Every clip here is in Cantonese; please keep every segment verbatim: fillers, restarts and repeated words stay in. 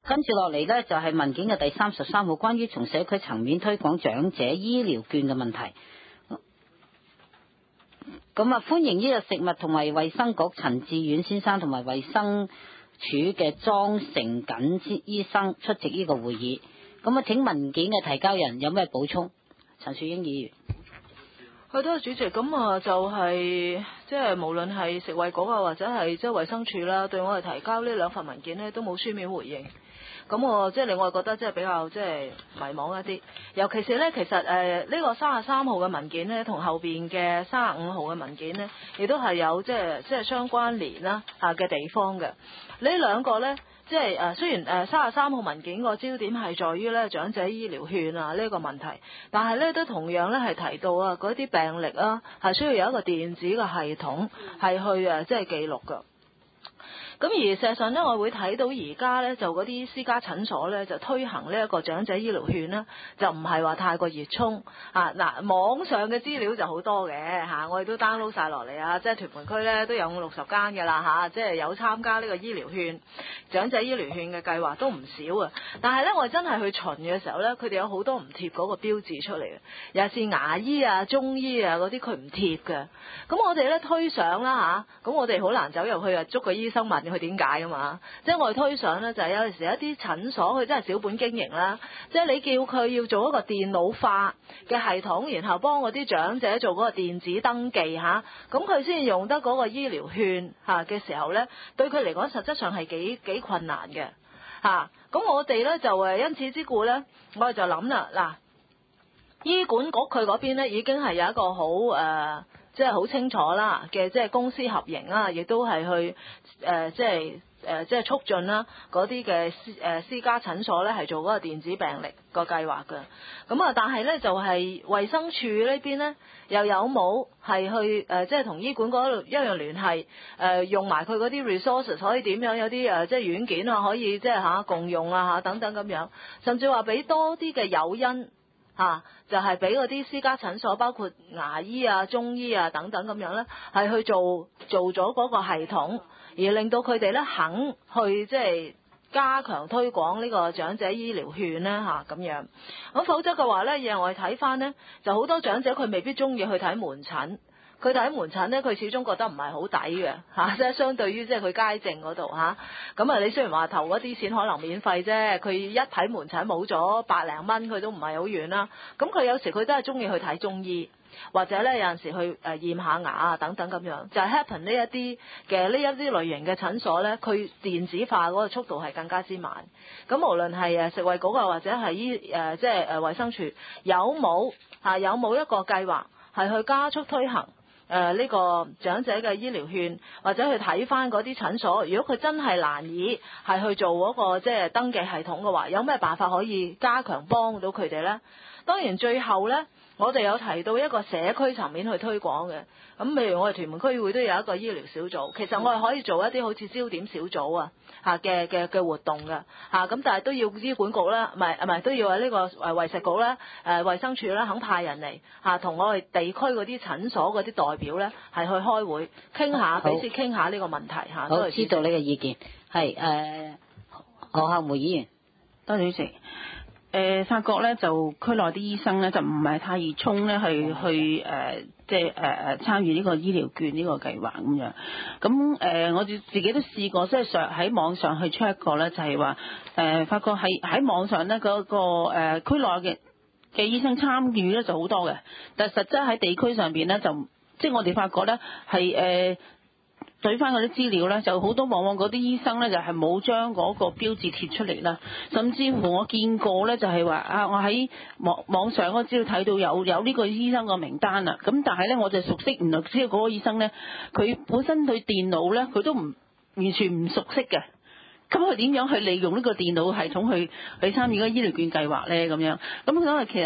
跟住落嚟呢，就係文件嘅第三十三號，關於從社區層面推廣長者醫療券嘅問題。咁啊，歡迎呢個食物同埋衛生局陳志遠先生同埋衛生署嘅莊成錦醫生出席呢個會議。咁啊，請文件嘅提交人有咩補充？陳樹英議員。 係多謝主席，咁啊就係即係無論係食衛局啊或者係即係衛生署啦，對我哋提交呢兩份文件呢都冇書面回應。咁我即係令我覺得即係比較即係迷茫一啲，尤其是咧，其實誒呢、呃這個三十三號嘅文件咧，同後邊嘅三十五號嘅文件咧，亦都係有即係即係相關聯啦啊嘅地方嘅。呢兩個咧，即係誒雖然誒三十三號文件個焦點係在於咧長者醫療券啊呢個問題，但係咧都同樣咧係提到啊嗰啲病歷啊係需要有一個電子嘅系統係去誒即係記錄㗎。咁而事實上咧，我會睇到而家咧就嗰啲私家診所咧就推行呢一個長者醫療券啦，就唔係話太過熱衷啊！嗱，網上嘅資料就好多嘅嚇，我哋都 download 晒落嚟啊！即係屯門區咧都有五六十間嘅啦嚇，即係有參加呢個醫療券、長者醫療券嘅計劃都唔少啊！但係咧，我哋真係去巡嘅時候咧，佢哋有好多唔貼嗰個標誌出嚟嘅，尤其是牙醫啊、中醫啊嗰啲，佢唔貼嘅。咁我哋咧推上啦嚇，咁我哋好難走入去啊捉個醫生問佢點解噶嘛？即係我哋推上咧，就係有陣時一啲診所佢真係小本經營啦。即係你叫佢要做一個電腦化嘅系統，然後幫嗰啲長者做嗰個電子登記嚇，咁佢先用得嗰個醫療券嚇嘅時候咧，對佢嚟講實質上係幾幾困難嘅嚇。咁我哋咧就誒因此之故咧，我哋就諗啦嗱，醫管局佢嗰邊咧已經係有一個好誒。呃即係好清楚啦嘅，即係公私合營啦，亦都係去誒、呃，即係誒、呃，即係促進啦嗰啲嘅私誒、呃、私家診所咧，係做嗰個電子病歷個計劃嘅。咁啊，但係咧就係、是、衛生署呢邊咧，又有冇係去誒、呃，即係同醫管局嗰度一樣聯繫誒、呃，用埋佢嗰啲 resources 可以點樣有啲誒、呃，即係軟件啊，可以即係嚇共用啊嚇等等咁樣，甚至話俾多啲嘅誘因。嚇、啊，就係俾嗰啲私家診所，包括牙醫啊、中醫啊等等咁樣咧，係去做做咗嗰個系統，而令到佢哋咧肯去即係加強推廣呢個長者醫療券咧嚇咁樣。咁否則嘅話咧，讓我哋睇翻咧，就好多長者佢未必中意去睇門診。佢睇門診咧，佢始終覺得唔係好抵嘅嚇，即係相對於即係佢街症嗰度嚇。咁啊，你雖然話投嗰啲錢可能免費啫，佢一睇門診冇咗百零蚊，佢都唔係好遠啦。咁佢有時佢都係中意去睇中醫，或者咧有陣時去誒驗下牙啊等等咁樣。就係 happen 呢一啲嘅呢一啲類型嘅診所咧，佢電子化嗰個速度係更加之慢。咁無論係誒食衞局啊，或者係醫誒即係誒衛生署有冇嚇有冇一個計劃係去加速推行？誒呢、呃這個長者嘅醫療券，或者去睇翻嗰啲診所，如果佢真係難以係去做嗰、那個即係登記系統嘅話，有咩辦法可以加強幫到佢哋呢？當然最後呢，我哋有提到一個社區層面去推廣嘅，咁譬如我哋屯門區議會都有一個醫療小組，其實我哋可以做一啲好似焦點小組啊嚇嘅嘅嘅活動嘅嚇，咁但係都要醫管局啦，唔係唔係都要喺呢個誒衛食局啦、誒衛生署啦，肯派人嚟嚇同我哋地區嗰啲診所嗰啲代表咧係去開會傾下，彼此傾下呢個問題嚇。 好，知道你嘅意見係誒何孝梅議員， 多謝主席。誒發覺咧就區內啲醫生咧就唔係太熱衷咧去去誒、呃、即係誒誒參與呢個醫療券呢個計劃咁樣。咁誒、呃、我哋自己都試過，即係上喺網上去 check 過咧，就係話誒發覺喺喺網上咧嗰、那個誒、呃、區內嘅嘅醫生參與咧就好多嘅，但係實質喺地區上邊咧就即係我哋發覺咧係誒。對翻嗰啲資料咧，就好多往往嗰啲醫生咧就係冇將嗰個標誌貼出嚟啦，甚至乎我見過咧就係話啊，我喺網網上嗰資料睇到有有呢個醫生個名單啦，咁但係咧我就熟悉，原來知道嗰個醫生咧，佢本身對電腦咧佢都唔完全唔熟悉嘅，咁佢點樣去利用呢個電腦系統去去參與嗰個醫療券計劃咧咁樣？咁所以其實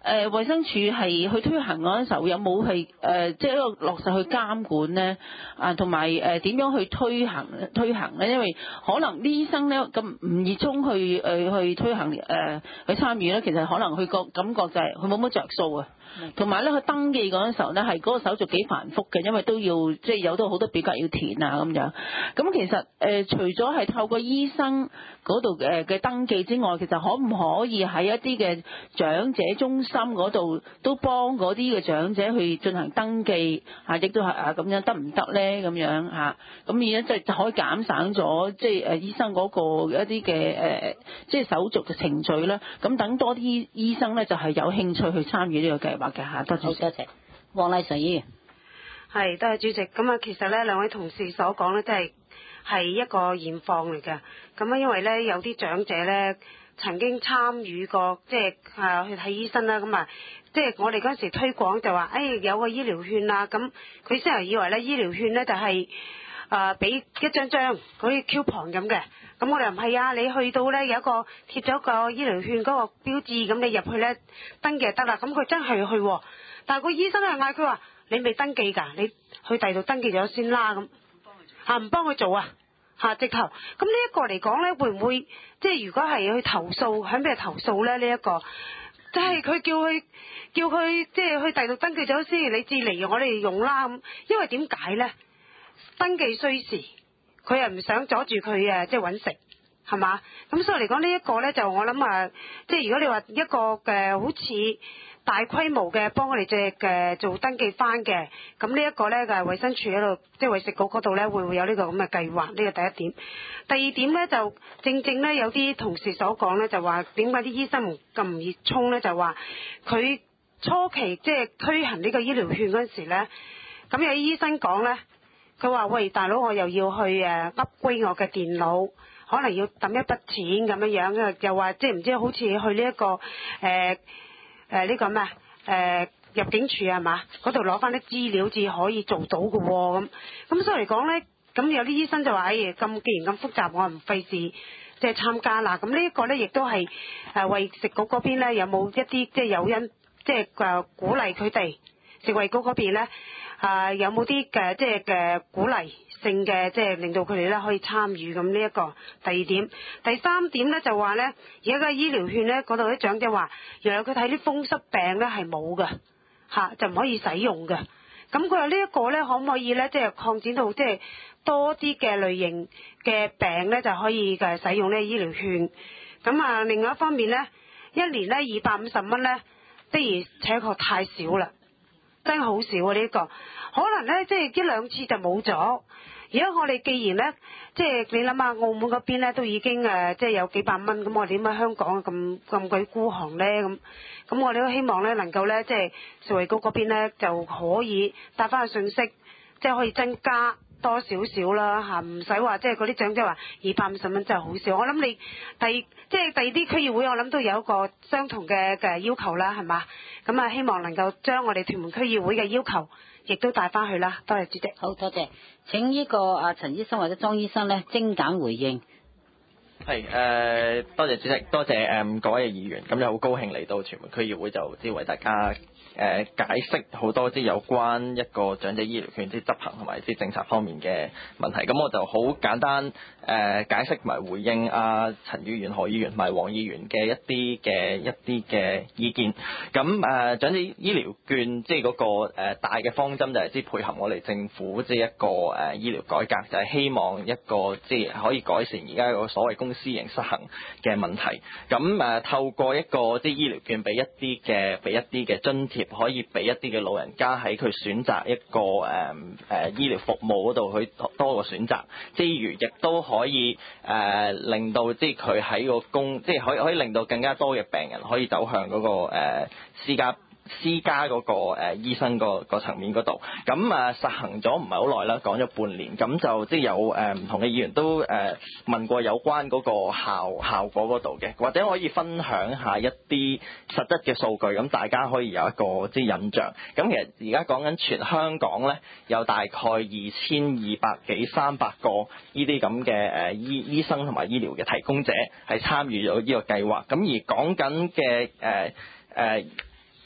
誒衛生署係去推行嗰陣時候有冇係誒即係一個落實去監管咧？啊，同埋誒點樣去推行推行咧？因為可能啲醫生咧咁唔熱衷去誒、呃、去推行誒、呃、去參與咧，其實可能佢個感覺就係佢冇乜着數啊。同埋咧，佢登記嗰陣時候咧，係嗰個手續幾繁複嘅，因為都要即係有到好多表格要填啊咁樣。咁其實誒、呃，除咗係透過醫生嗰度嘅嘅登記之外，其實可唔可以喺一啲嘅長者中心嗰度都幫嗰啲嘅長者去進行登記啊？亦都係啊咁樣得唔得咧？咁樣嚇，咁而家即係可以減省咗即係誒醫生嗰個一啲嘅誒即係手續嘅程序啦。咁等多啲醫生咧就係有興趣去參與呢個計劃嘅嚇。多謝。 好多謝。黃麗嫦議員。 係，多謝主席。咁啊，其實咧兩位同事所講咧，真係係一個現況嚟㗎。咁啊，因為咧有啲長者咧曾經參與過，即係啊去睇醫生啦。咁啊，即係我哋嗰陣時推廣就話，誒、哎、有個醫療券啦。咁佢先係以為咧醫療券咧就係啊俾一張張好似 coupon 咁嘅。咁我哋唔係啊，你去到咧有一個貼咗個醫療券嗰個標誌，咁你入去咧登記就得啦。咁佢真係去喎，但係個醫生係嗌佢話你未登記㗎，你去第二度登記咗先啦咁。嚇唔幫佢做啊嚇直頭。咁呢一個嚟講咧，會唔會即係如果係去投訴，喺咩投訴咧？呢、這、一個就係、是、佢叫佢叫佢即係去第二度登記咗先，你至嚟我哋用啦咁。因為點解咧？登記需時。佢又唔想阻住佢誒，即係揾食，係嘛？咁所以嚟講呢一個咧，就我諗啊，即係如果你話一個嘅好似大規模嘅幫我哋隻嘅做登記翻嘅，咁呢一個咧就係衛生署喺度，即係衛食局嗰度咧，會唔會有呢個咁嘅計劃？呢個第一點。第二點咧就正正咧有啲同事所講咧，就話點解啲醫生唔咁唔熱衷咧？就話佢初期即係推行呢個醫療券嗰陣時咧，咁有啲醫生講咧。佢話：喂，大佬，我又要去誒 upgrade 我嘅電腦，可能要揼一筆錢咁樣樣，又話即係唔知好似去呢、這、一個誒誒呢個咩誒、呃、入境處係嘛？嗰度攞翻啲資料至可以做到嘅喎咁。咁所以嚟講咧，咁有啲醫生就話：哎咁既然咁複雜，我唔費事即係參加啦。咁呢一個咧，亦都係誒衛食局嗰邊咧，有冇一啲即係誘因，即係誒鼓勵佢哋食衛局嗰邊咧？啊，有冇啲嘅即係嘅鼓勵性嘅，即係令到佢哋咧可以參與咁呢一個第二點。第三點咧就話咧，而家嘅醫療券咧嗰度啲長者話，原來佢睇啲風濕病咧係冇嘅嚇，就唔可以使用嘅。咁佢話呢一個咧可唔可以咧即係擴展到即係多啲嘅類型嘅病咧就可以嘅使用呢個醫療券。咁啊，另外一方面咧，一年咧二百五十蚊咧的而且確太少啦。真係好少啊！呢、這、一個可能咧，即係一兩次就冇咗。而家我哋既然咧，即係你諗下，澳門嗰邊咧都已經誒，即係有幾百蚊，咁我哋點解香港咁咁鬼孤寒咧？咁咁我哋都希望咧，能夠咧，即係食衞局嗰邊咧就可以帶翻個信息，即係可以增加多少少啦嚇，唔使話即係嗰啲長者話二百五十蚊真係好少。我諗你第即係第二啲區議會，我諗都有一個相同嘅嘅要求啦，係嘛？咁啊，希望能夠將我哋屯門區議會嘅要求，亦都帶翻去啦。多謝主席。 好多謝。請呢個阿陳醫生或者莊醫生咧精簡回應。 係誒、呃，多謝主席，多謝誒、嗯、各位嘅議員，咁又好高興嚟到屯門區議會就即係為大家誒、呃、解釋好多啲有關一個長者醫療券啲執行同埋啲政策方面嘅問題。咁我就好簡單誒、呃、解釋同埋回應阿陳議員、何議員同埋黃議員嘅一啲嘅一啲嘅意見。咁誒、呃、長者醫療券即係嗰個、呃、大嘅方針就係即係配合我哋政府即係一個誒、呃、醫療改革，就係、是、希望一個即係可以改善而家個所謂公私營失衡嘅問題，咁誒、呃、透過一個啲醫療券俾一啲嘅俾一啲嘅津貼，可以俾一啲嘅老人家喺佢選擇一個誒誒、呃、醫療服務嗰度去多個選擇，之餘亦都可以誒、呃、令到即係佢喺個公，即係可以可以令到更加多嘅病人可以走向嗰、那個誒、呃、私家。私家嗰個誒醫生個個層面嗰度，咁啊實行咗唔係好耐啦，講咗半年，咁就即係有誒唔同嘅議員都誒問過有關嗰個效效果嗰度嘅，或者可以分享下一啲實質嘅數據，咁大家可以有一個即係印象。咁其實而家講緊全香港咧，有大概二千二百幾三百個呢啲咁嘅誒醫醫生同埋醫療嘅提供者係參與咗呢個計劃，咁而講緊嘅誒誒。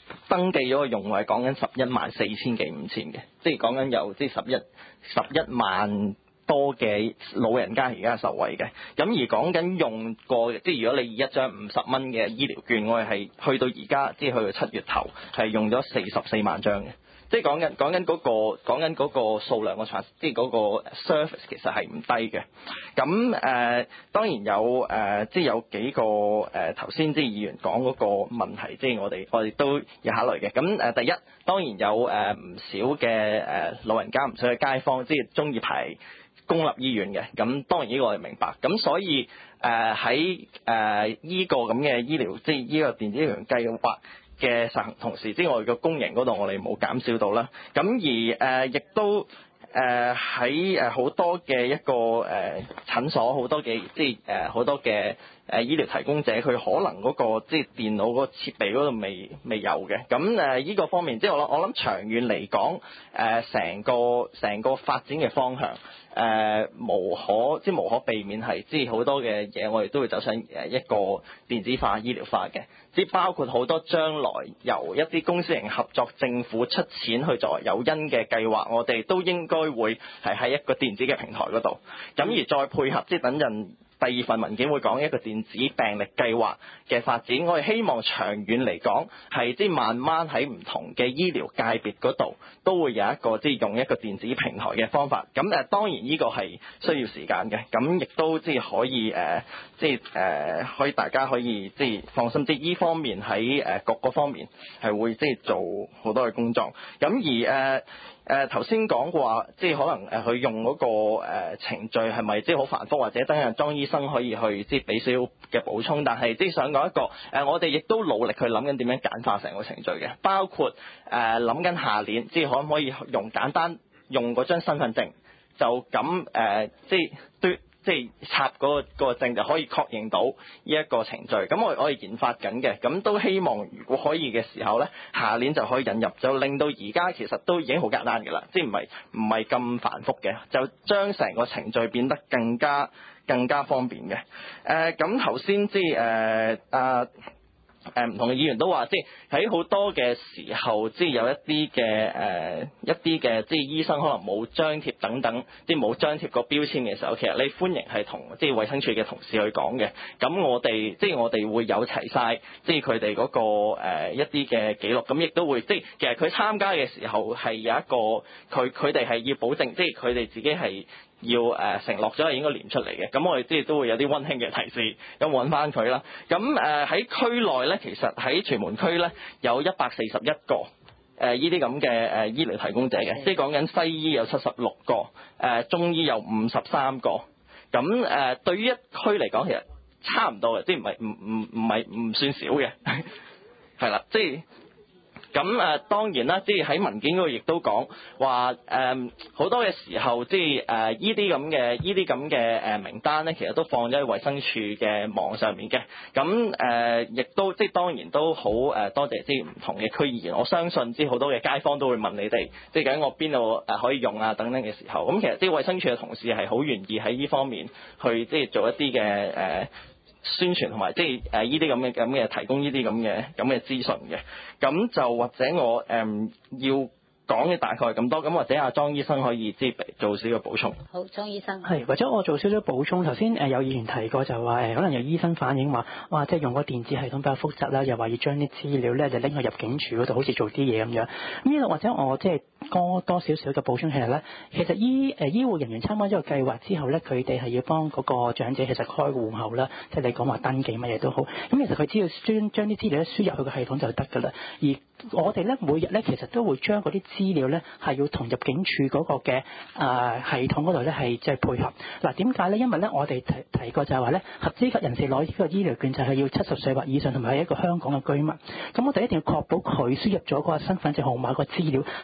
登記咗個用戶係講緊十一萬四千幾五千嘅，即係講緊有即係十一十一萬多嘅老人家而家受惠嘅。咁而講緊用過，即係如果你以一張五十蚊嘅醫療券，我哋係去到而家，即係去到七月頭係用咗四十四萬張嘅。即係講緊講緊嗰個講緊嗰個數量個 trans，即係嗰個 service 其實係唔低嘅。咁誒、呃、當然有誒、呃，即係有幾個誒頭先即係議員講嗰個問題，即係我哋我哋都要考慮嘅。咁誒、呃、第一當然有誒唔、呃、少嘅誒、呃、老人家唔少嘅街坊，即係中意排公立醫院嘅。咁當然呢個我哋明白。咁所以誒喺誒依個咁嘅醫療，即係呢個電子醫療計劃嘅實行同時，即係我哋嘅公營嗰度，我哋冇減少到啦。咁而誒亦、呃、都誒喺誒好多嘅一個誒、呃、診所，好多嘅即係誒好多嘅誒醫療提供者，佢可能嗰、嗰個即係電腦嗰個設備嗰度未未有嘅。咁誒依個方面，即係我諗我諗長遠嚟講，誒成個成個發展嘅方向。誒、呃、無可即係無可避免係，即係好多嘅嘢，我哋都會走上誒一個電子化、醫療化嘅，即係包括好多將來由一啲公私營合作、政府出錢去作為誘因嘅計劃，我哋都應該會係喺一個電子嘅平台嗰度，咁而再配合即係等陣。第二份文件會講一個電子病歷計劃嘅發展，我哋希望長遠嚟講係即係慢慢喺唔同嘅醫療界別嗰度都會有一個即係用一個電子平台嘅方法。咁誒當然呢個係需要時間嘅，咁亦都即係可以誒，即係誒可以大家可以即係放心，即係依方面喺誒各個方面係會即係做好多嘅工作。咁而誒。誒頭先講過話，即係可能誒佢用嗰個誒程序係咪即係好繁複，或者等陣莊醫生可以去即係俾少少嘅補充。但係即係想講一個誒，我哋亦都努力去諗緊點樣簡化成個程序嘅，包括誒諗緊下年，即係可唔可以用簡單用嗰張身份證就咁誒，即係對。即係插嗰個個證就可以確認到呢一個程序，咁我我哋研發緊嘅，咁都希望如果可以嘅時候呢，下年就可以引入，就令到而家其實都已經好簡單嘅啦，即係唔係唔係咁繁複嘅，就將成個程序變得更加更加方便嘅。誒咁頭先即係誒啊。誒唔同嘅議員都話，即係喺好多嘅時候，即係有一啲嘅誒一啲嘅即係醫生可能冇張貼等等，即係冇張貼個標籤嘅時候，其實你歡迎係同即係衛生署嘅同事去講嘅。咁我哋即係我哋會有齊晒，即係佢哋嗰個誒、呃、一啲嘅記錄，咁亦都會即係其實佢參加嘅時候係有一個佢佢哋係要保證，即係佢哋自己係。要誒、呃、承諾咗係應該連出嚟嘅，咁我哋即係都會有啲溫馨嘅提示，咁揾翻佢啦。咁誒喺區內咧，其實喺屯門區咧有一百四十一個誒呢啲咁嘅誒醫療提供者嘅，即係講緊西醫有七十六個，誒、呃、中醫有五十三個。咁誒、呃、對於一區嚟講，其實差唔多嘅，即係唔係唔唔唔係唔算少嘅，係啦，即係。咁誒、呃、當然啦，即係喺文件嗰度亦都講話誒好多嘅時候，即係誒依啲咁嘅依啲咁嘅誒名單咧，其實都放咗喺衛生署嘅網上面嘅。咁誒亦都即係當然都好誒、呃、多謝即係唔同嘅區議員，我相信即係好多嘅街坊都會問你哋，即係究竟我邊度誒可以用啊等等嘅時候，咁其實即係衛生署嘅同事係好願意喺呢方面去即係做一啲嘅誒。呃宣傳同埋即係誒呢啲咁嘅咁嘅提供呢啲咁嘅咁嘅資訊嘅，咁就或者我誒、嗯、要講嘅大概咁多，咁或者阿莊醫生可以即係做少個補充。 好，莊醫生係，或者我做少少補充。頭先誒有議員提過就話誒，可能有醫生反映話，哇，即係用個電子系統比較複雜啦，又話要將啲資料咧就拎去入境處嗰度，好似做啲嘢咁樣。咁呢度或者我即係多多少少嘅補充，其實咧，其實醫誒醫護人員參加呢個計劃之後咧，佢哋係要幫嗰個長者其實開個戶口啦，即係你講話登記乜嘢都好。咁其實佢只要將將啲資料咧輸入去個系統就得㗎啦。而我哋咧每日咧其實都會將嗰啲資料咧係要同入境處嗰個嘅啊、呃、系統嗰度咧係即係配合。嗱點解咧？因為咧我哋提提過就係話咧，合資格人士攞呢個醫療券就係要七十歲或以上，同埋係一個香港嘅居民。咁我哋一定要確保佢輸入咗嗰個身份證號碼個資料係真係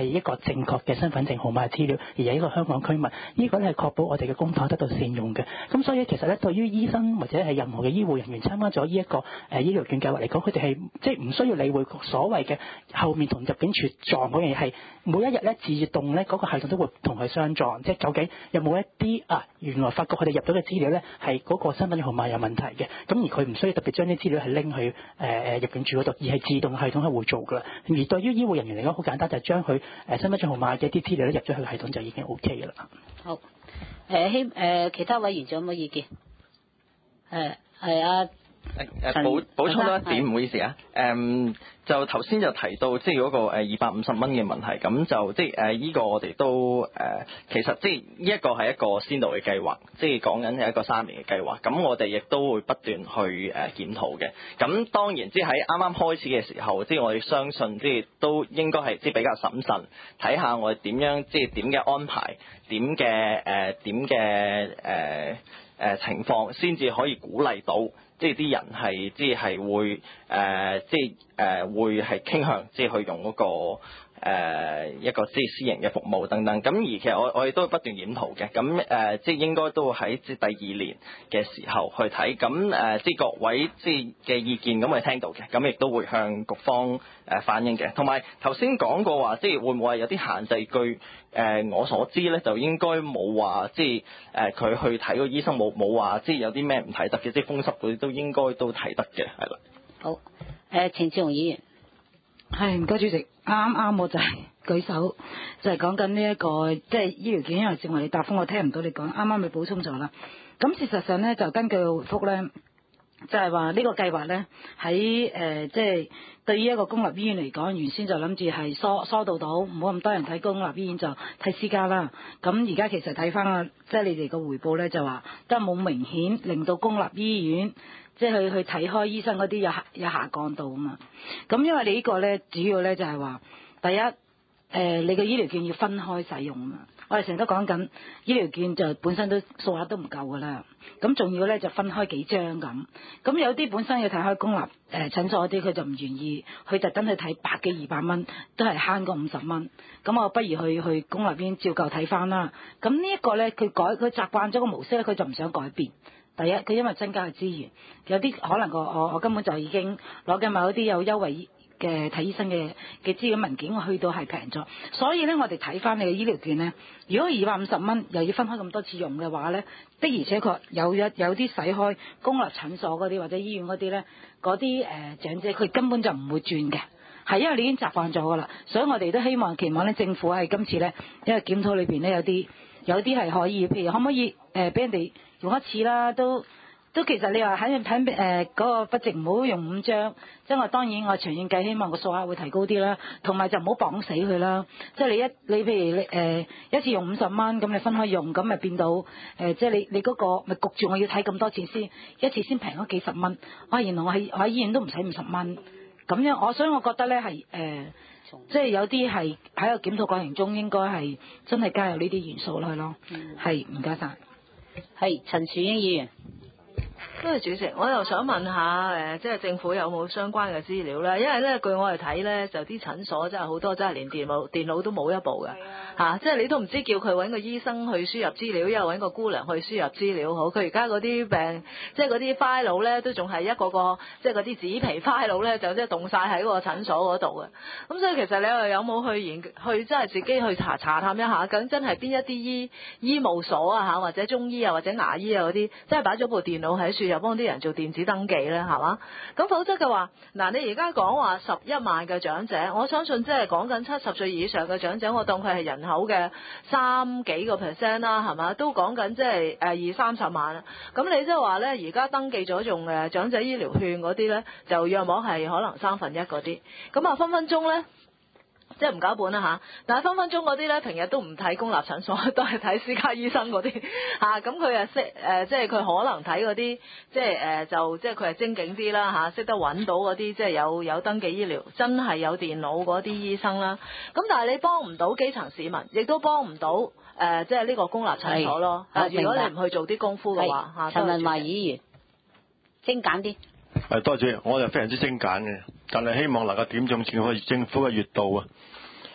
一個正確嘅身份證號碼資料，而係一個香港居民，呢個咧係確保我哋嘅公帑得到善用嘅。咁所以其實咧，對於醫生或者係任何嘅醫護人員參加咗呢一個誒醫療券計劃嚟講，佢哋係即係唔需要理會所謂嘅後面同入境處撞嗰樣嘢，係每一日咧自動咧嗰個系統都會同佢相撞，即係究竟有冇一啲啊原來發覺佢哋入到嘅資料咧係嗰個身份證號碼有問題嘅，咁而佢唔需要特別將啲資料係拎去誒誒、呃、入境處嗰度，而係自動系統係會做噶啦。而對於醫護人員嚟講，好簡單，就係將佢誒身份證號碼嘅一啲資料咧入咗去系統就已經 O K 嘅啦。 好，誒希誒其他委員仲有冇意見？誒係啊。 誒誒補補充多一點，唔好意思啊。誒、um, 就頭先就提到即係嗰個誒二百五十蚊嘅問題，咁就即係誒依個我哋都誒、呃、其實即係呢一個係一個先導嘅計劃，即係講緊係一個三年嘅計劃。咁我哋亦都會不斷去誒、呃、檢討嘅。咁當然即係喺啱啱開始嘅時候，即係我哋相信即係都應該係即係比較審慎，睇下我哋點樣即係點嘅安排，點嘅誒點嘅誒誒情況，先至可以鼓勵到。即係啲人係，即係會誒、呃，即係誒、呃、會係傾向，即係去用嗰、那個誒、呃、一個即係私營嘅服務等等。咁而其實我我哋都不斷檢討嘅。咁誒、呃，即係應該都喺即係第二年嘅時候去睇。咁誒、呃，即係各位即係嘅意見，咁我哋聽到嘅。咁亦都會向局方誒反映嘅。同埋頭先講過話，即係會唔會係有啲限制據？誒、呃，我所知咧，就應該冇話，即係誒佢去睇個醫生冇冇話，即係有啲咩唔睇得嘅，即係風濕嗰啲都應該都睇得嘅，係啦。 好，誒、呃，錢志雄議員， 係唔該主席，啱啱我就係舉手，就係講緊呢一個即係醫療券，因為正話你答覆我聽唔到你講，啱啱你補充咗啦。咁事實上咧，就根據回覆咧，就係話呢個計劃咧喺誒即係。對於一個公立醫院嚟講，原先就諗住係疏疏導到，唔好咁多人睇公立醫院就睇私家啦。咁而家其實睇翻個，即係你哋個回報咧，就話都係冇明顯令到公立醫院即係去去睇開醫生嗰啲有下有下降到啊嘛。咁因為你呢個咧，主要咧就係話，第一誒、呃、你個醫療券要分開使用啊嘛。我哋成日都講緊醫療券就本身都數額都唔夠噶啦，咁仲要咧就分開幾張咁，咁有啲本身要睇開公立誒、呃、診所嗰啲，佢就唔願意，佢特登去睇百幾二百蚊，都係慳過五十蚊，咁我不如去去公立醫院照舊睇翻啦。咁呢一個咧，佢改佢習慣咗個模式咧，佢就唔想改變。第一，佢因為增加嘅資源，有啲可能個我我根本就已經攞緊某啲有優惠嘅睇醫生嘅嘅資料文件，我去到係平咗，所以咧我哋睇翻你嘅醫療券咧，如果二百五十蚊又要分開咁多次用嘅話咧，的而且確有一有啲使開公立診所嗰啲或者醫院嗰啲咧，嗰啲誒長者佢根本就唔會轉嘅，係因為你已經習慣咗噶啦，所以我哋都希望期望咧政府係今次咧，因為檢討裏邊咧有啲有啲係可以，譬如可唔可以誒俾、呃、人哋用一次啦，都。都其實你話喺喺誒嗰個筆值唔好用五張，即係我當然我長遠計希望個數額會提高啲啦，同埋就唔好綁死佢啦。即係你一你譬如你誒、呃、一次用五十蚊，咁你分開用，咁咪變到誒、呃、即係你你嗰、嗰個咪焗住我要睇咁多錢先，一次先平咗幾十蚊。哇！原來我喺我喺醫院都唔使五十蚊咁樣，我所以我覺得咧係誒，即係有啲係喺個檢討過程中應該係真係加入呢啲元素落去咯。係唔該晒。 係陳樹英議員。 多謝主席，我又想問下誒，即係政府有冇相關嘅資料咧？因為咧據我哋睇咧，就啲診所真係好多真係連電腦電腦都冇一部嘅嚇、啊，即係你都唔知叫佢揾個醫生去輸入資料，又揾個姑娘去輸入資料好。佢而家嗰啲病，即係嗰啲 file 咧，都仲係一個個，即係嗰啲紙皮 file 咧，就即係凍晒喺個診所嗰度嘅。咁所以其實你又有冇去研去真係自己去查查探一下，究竟真係邊一啲醫醫務所啊嚇，或者中醫啊或者牙醫啊嗰啲，真係擺咗部電腦喺處？又幫啲人做電子登記咧，係嘛？咁否則嘅話，嗱，你而家講話十一萬嘅長者，我相信即係講緊七十歲以上嘅長者，我當佢係人口嘅三幾個 percent 啦，係嘛？都講緊即係誒二三十萬。咁你即係話咧，而家登記咗用誒長者醫療券嗰啲咧，就約莫係可能三分一嗰啲。咁啊，分分鐘咧。即係唔搞本啦嚇，但係分分鐘嗰啲咧，平日都唔睇公立診所，都係睇私家醫生嗰啲嚇。咁佢啊識誒，即係佢可能睇嗰啲，即係誒就即係佢係精警啲啦嚇，識得揾到嗰啲即係有有登記醫療，真係有電腦嗰啲醫生啦。咁但係你幫唔到基層市民，亦都幫唔到誒，即係呢個公立診所咯。啊，如果你唔去做啲功夫嘅話嚇， 陳文華議員精簡啲。 係多謝，我就非常之精簡嘅，但係希望能夠點中政府政府嘅穴道啊！誒、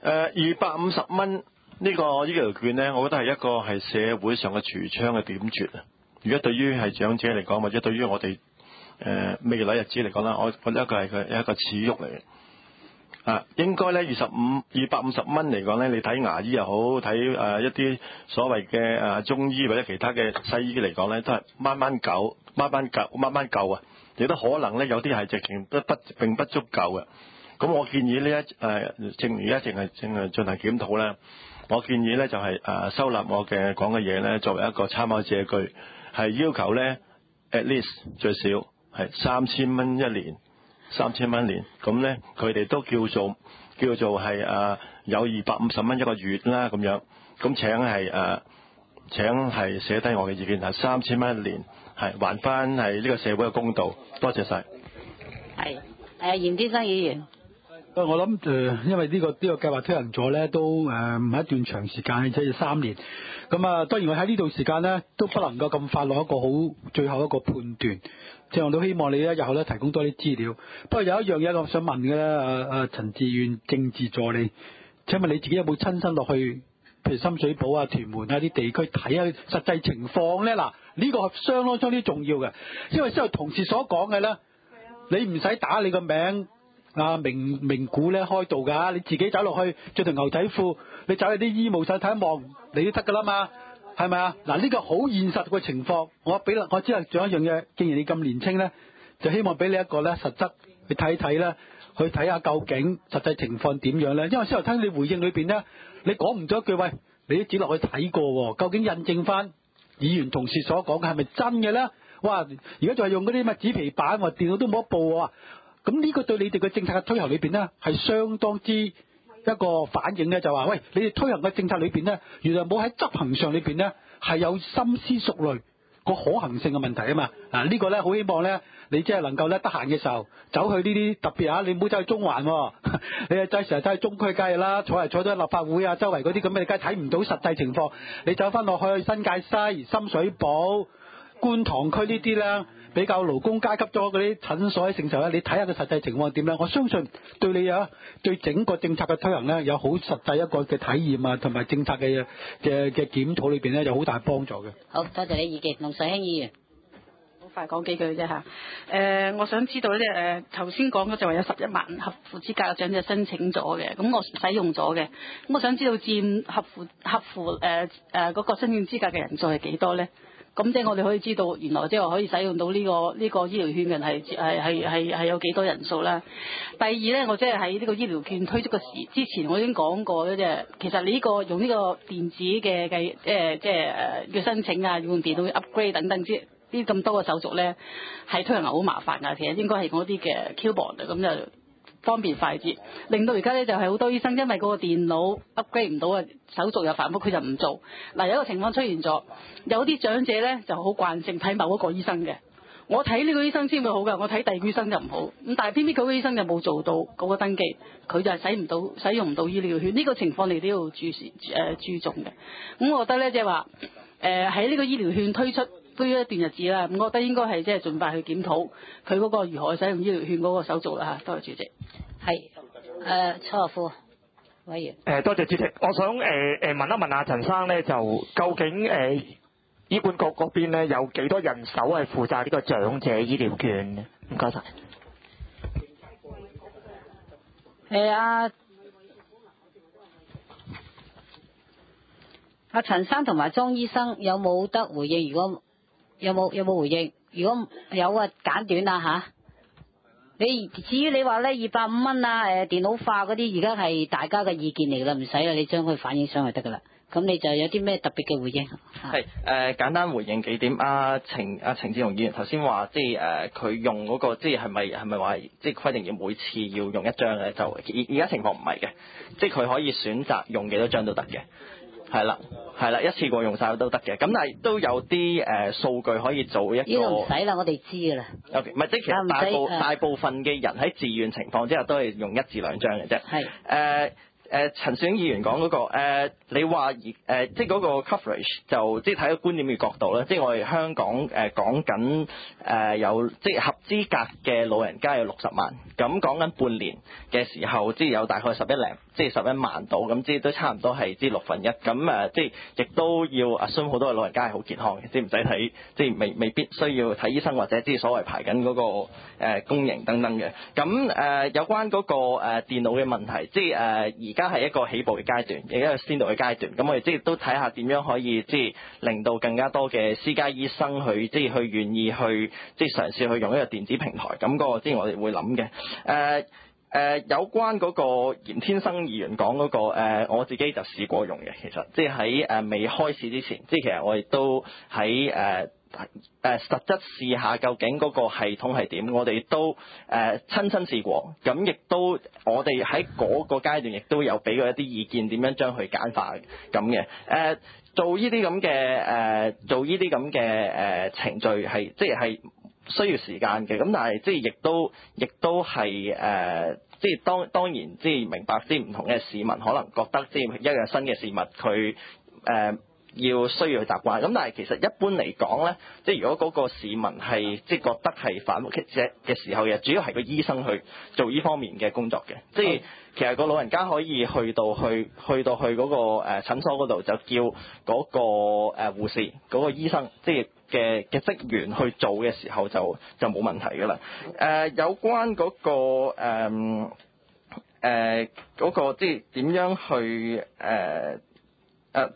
二百五十蚊呢個醫療券呢，我覺得係一個係社會上嘅櫥窗嘅點綴啊！如果對於係長者嚟講，或者對於我哋誒、呃、未來日子嚟講啦，我覺得一個係佢一個恥辱嚟嘅。啊，應該咧二十五二百五十蚊嚟講咧，你睇牙醫又好，睇誒、呃、一啲所謂嘅誒、呃、中醫或者其他嘅西醫嚟講咧，都係掹掹夠，掹掹夠，掹掹夠啊！亦都可能咧有啲係直情都不並不足夠嘅。咁我建議呢一誒、呃，正如而家淨係正係進行檢討咧，我建議咧就係、是、誒、呃、收納我嘅講嘅嘢咧，作為一個參考借據，係要求咧 at least 最少係三千蚊一年。三千蚊一年，咁咧佢哋都叫做叫做係誒、呃、有二百五十蚊一個月啦咁樣，咁請係誒、呃、請係寫低我嘅意見，係三千蚊一年，係還翻係呢個社會嘅公道。多謝晒。 係誒嚴天生議員。 我諗誒、呃，因為呢、這個呢、這個計劃推行咗咧，都誒唔係一段長時間，即係三年。咁啊，當然我喺呢度時間咧，都不能夠咁快落一個好最後一個判斷。即係我都希望你咧日後咧提供多啲資料。不過有一樣嘢我想問嘅咧，誒誒陳志遠政治助理，請問你自己有冇親身落去，譬如深水埗啊、屯門啊啲地區睇下實際情況咧？嗱，呢個係相當相當重要嘅，因為之後同事所講嘅咧，你唔使打你個名。啊名名股咧開道㗎，你自己走落去着條牛仔褲，你走去啲醫務室睇一望，你都得㗎啦嘛，係咪啊？嗱，呢個好現實嘅情況，我俾我只係仲有一樣嘢，既然你咁年青咧，就希望俾你一個咧實質去睇睇咧，去睇下究竟實際情況點樣咧。因為先頭聽你回應裏邊咧，你講唔咗一句，喂，你都只落去睇過喎，究竟印證翻議員同事所講嘅係咪真嘅咧？哇！而家仲係用嗰啲乜紙皮板，話電腦都冇得報喎。咁呢個對你哋嘅政策嘅推行裏邊咧，係相當之一個反應咧，就話喂，你哋推行嘅政策裏邊咧，原來冇喺執行上裏邊咧係有深思熟慮個可行性嘅問題啊嘛。啊、這個、呢個咧好希望咧，你即係能夠咧得閒嘅時候走去呢啲特別啊，你唔好走去中環喎、哦，你係真係成日走去中區梗係啦，坐嚟坐到立法會啊周圍嗰啲咁，你梗係睇唔到實際情況。你走翻落去新界西、深水埗、觀塘區呢啲咧。比較勞工階級咗嗰啲診所喺城市咧，你睇下個實際情況點咧？我相信對你啊，對整個政策嘅推行咧，有好實際一個嘅體驗啊，同埋政策嘅嘅嘅檢討裏邊咧，有好大幫助嘅。 好多謝你意見，龍世興議員。 好快講幾句啫嚇。誒、呃，我想知道咧，誒頭先講嘅就話有十一萬合乎資格嘅長者申請咗嘅，咁我使用咗嘅，咁我想知道佔合乎合乎誒誒嗰個申請資格嘅人數係幾多咧？咁即係我哋可以知道，原來即係話可以使用到呢、這個呢、這個醫療券嘅人係係係係係有幾多人數啦。第二咧，我即係喺呢個醫療券推出嘅時之前，我已經講過咧，即係其實你呢、這個用呢個電子嘅計，即係即係誒要申請啊，用電腦 upgrade 等等之啲咁多嘅手續咧，係推行好麻煩㗎。其實應該係嗰啲嘅 Q-bond 咁就方便快捷，令到而家咧就係好多醫生因為嗰個電腦 upgrade 唔到啊，手續又繁複，佢就唔做。嗱，有一個情況出現咗，有啲長者咧就好慣性睇某一個醫生嘅，我睇呢個醫生先會好㗎，我睇第二個醫生就唔好。咁但係偏偏嗰個醫生就冇做到嗰個登記，佢就係使唔到使用唔到醫療券。呢個情況你都要注視誒注重嘅。咁我覺得咧即係話誒喺呢個醫療券推出都要一段日子啦，咁我覺得應該係即係盡快去檢討佢嗰個如何使用醫療券嗰個手續啦嚇。多謝主席。 係誒蔡學富委員。 誒多謝主席，我想誒誒、呃、問一問阿陳生咧，就究竟誒、呃、醫管局嗰邊咧有幾多人手係負責呢個長者醫療券咧？唔該晒。 誒阿阿陳生同埋莊醫生有冇得回應？如果有冇有冇回應？如果有啊，簡短啦嚇。你至於你話咧二百五蚊啊，誒電腦化嗰啲，而家係大家嘅意見嚟㗎啦，唔使啦，你將佢反映上去得㗎啦。咁你就有啲咩特別嘅回應？ 係誒、呃、簡單回應幾點。阿程阿程志雄議員頭先話，即係誒佢用嗰、那個，即係係咪係咪話即係規定要每次要用一張嘅？就而而家情況唔係嘅，即係佢可以選擇用幾多張都得嘅。係啦，係啦，一次過用晒都得嘅。咁但係都有啲誒數據可以做一個。 呢個唔使啦，我哋知㗎啦。 O K， 唔係即係其實大部大部分嘅人喺自願情況之下都係用一至兩張嘅啫。係誒、呃， 誒陳小英議員講嗰、個、呃、你話而誒即係嗰個 coverage 就即係睇個觀點嘅角度咧，即係我哋香港誒講緊誒有即係合資格嘅老人家有六十萬，咁講緊半年嘅時候，即係有大概十一零即係十一萬度，咁即係都差唔多係即係六分一，咁誒即係亦都要 assume 好多嘅老人家係好健康嘅，即係唔使睇，即係未未必需要睇醫生或者即係所謂排緊嗰、個誒、呃、公營等等嘅。咁誒、呃、有關嗰、個誒、呃、電腦嘅問題，即係誒而家係一個起步嘅階段，亦一個先導嘅階段。咁我哋即係都睇下點樣可以即係令到更加多嘅私家醫生去即係去願意去即係嘗試去用一個電子平台。咁、嗰個即係我哋會諗嘅誒。呃誒、呃、有關嗰個嚴天生議員講嗰、個、呃、我自己就試過用嘅，其實即係喺誒未開始之前，即係其實我哋都喺誒誒實質試下究竟嗰個系統係點，我哋都誒、呃、親身試過，咁亦都我哋喺嗰個階段亦都有俾過一啲意見，點樣將佢簡化咁嘅誒做呢啲咁嘅誒做呢啲咁嘅誒程序係即係需要時間嘅，咁但係即係亦都亦都係誒、呃，即係當當然即係明白啲唔同嘅市民可能覺得即係一樣新嘅事物，佢誒、呃、要需要去習慣。咁但係其實一般嚟講咧，即係如果嗰個市民係即係覺得係反覆嘅嘅時候嘅，主要係個醫生去做呢方面嘅工作嘅，即係。其實個老人家可以去到去去到去嗰個誒診所嗰度，就叫嗰個誒護士嗰個醫生，即係嘅嘅職員去做嘅時候就就冇問題㗎啦。誒有關嗰個誒誒嗰個即係點樣去誒誒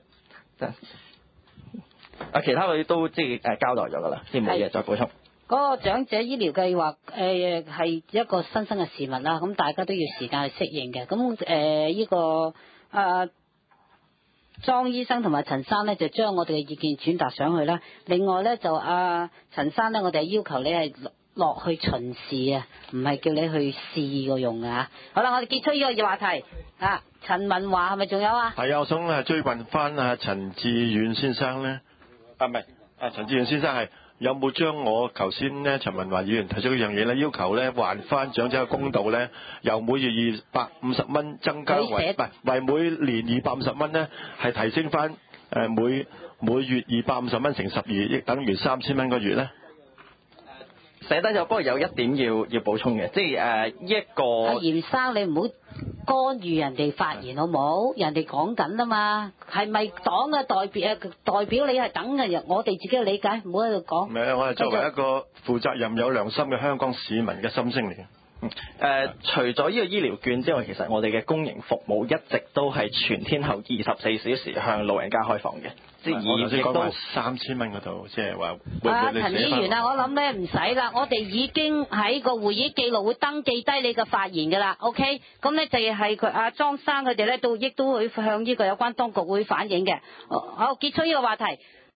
啊其他嗰啲都即係誒交代咗㗎啦，先冇嘢再補充。 嗰個長者醫療計劃誒係一個新生嘅事物啦，咁大家都要時間去適應嘅。咁誒呢個啊莊醫生同埋陳生咧，就將我哋嘅意見轉達上去啦。另外咧就啊陳生咧，我哋要求你係落去巡視啊，唔係叫你去試個用啊。好啦，我哋結束呢個話題啊。陳文華係咪仲有啊？ 係啊，我想誒追問翻啊陳志遠先生咧，啊唔係啊陳志遠先生係。有冇將我頭先咧陳文華議員提出嗰樣嘢咧，要求咧還翻長者嘅公道咧，由每月二百五十蚊增加為唔係為每年二百五十蚊咧，係提升翻誒每每月二百五十蚊乘十二億，等於三千蚊個月咧？ 寫低咗，不過有一點要要補充嘅，即係誒呢一個。阿嚴生，你唔好干預人哋發言好冇？人哋講緊啊嘛，係咪黨嘅代表啊？代表你係等嘅人，我哋自己嘅理解，唔好喺度講。 唔係，我係作為一個負責任、有良心嘅香港市民嘅心聲嚟嘅。 誒、呃，除咗呢個醫療券之外，其實我哋嘅公營服務一直都係全天候二十四小時向老人家開放嘅。即係而亦都三千蚊嗰度，即係話。 啊，陳議員啊，我諗咧唔使啦，我哋已經喺個會議記錄會登記低你嘅發言㗎啦。OK，咁咧就係佢阿莊生佢哋咧，都亦都會向呢個有關當局會反映嘅。好，結束呢個話題。